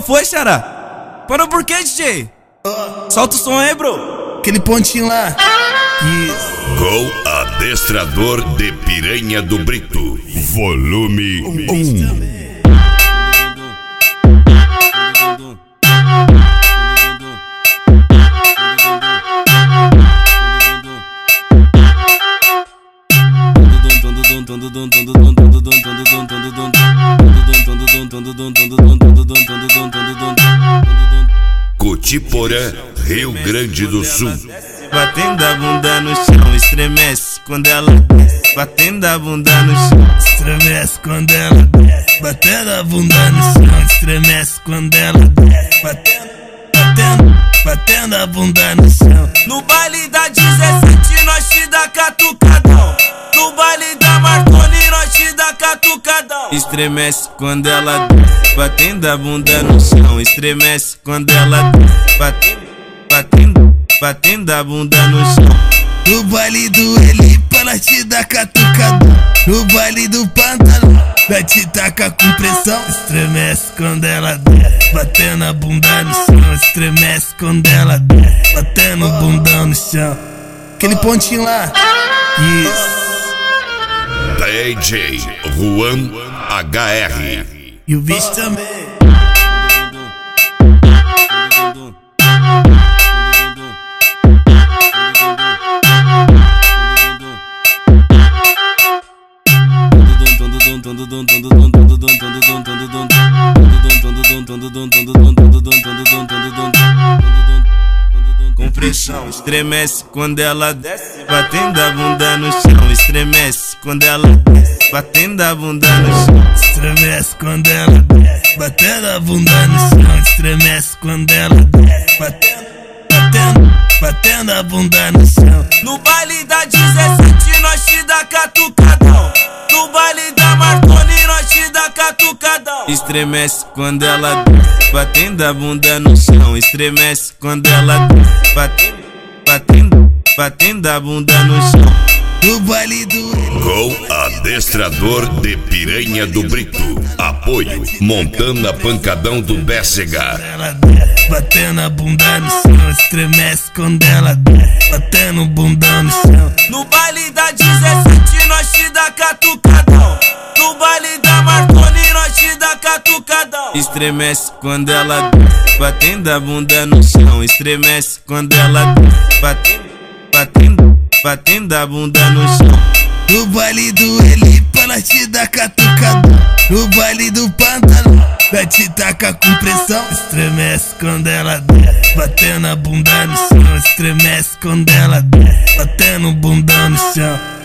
foi, xará? Parou por quê, DJ? Solta o som aí, bro. Aquele pontinho lá. Com adestrador de Piranha do Brito, volume 1. Cotiporã, Rio Grande do Sul. Batendo a bunda no chão, estremece quando ela desce. Batendo a bunda no chão, Estremece quando ela desce. Batendo a bunda no chão. Estremece quando ela desce. Batendo a bunda no chão. no baile da 17 nós te dá catucadão. No baile da Marconi nós te dá catucadão. Estremece quando ela desce. Batendo a bunda no chão, estremece quando ela desce. Batendo a bunda no chão. No baile do Elipa nós te dá catucadão. No baile do Pantanal nós te taca com pressão. Estremece quando ela desce. Batendo a bunda no chão. Estremece quando ela desce. Batendo o bundão no chão. Aquele pontinho lá. DJ Juan HR. E o bicho também. Com pressão, estremece quando ela desce. Batendo a bunda no chão, estremece quando ela desce. Batendo a bunda no chão. Estremece quando ela desce. Batendo a bunda no chão. Estremece quando ela desce. Batendo a bunda no chão. No baile da 17 nós te dá catucadão. No baile da Marconi nós te dá catucadão. Estremece quando ela desce. Batendo a bunda no chão. Estremece quando ela desce. Batendo a bunda no chão. No baile do Com adestrador de Piranha do Brito. Apoio Montana Pancadão do Bécega. ela desce. Batendo a bunda no chão. Estremece quando ela desce. Batendo o bundão no chão. No baile da 17 nós te dá catucadão. No baile da Marconi nós te dá catucadão. Estremece quando ela desce. Batendo a bunda no chão. Estremece quando ela desce. Batendo a bunda no chão. No baile do Elipa nós te dá catucadão. No baile do Pantanal nós te taca com pressão. Estremece quando ela desce. Batendo a bunda no chão. Estremece quando ela desce. Batendo o bundão no chão.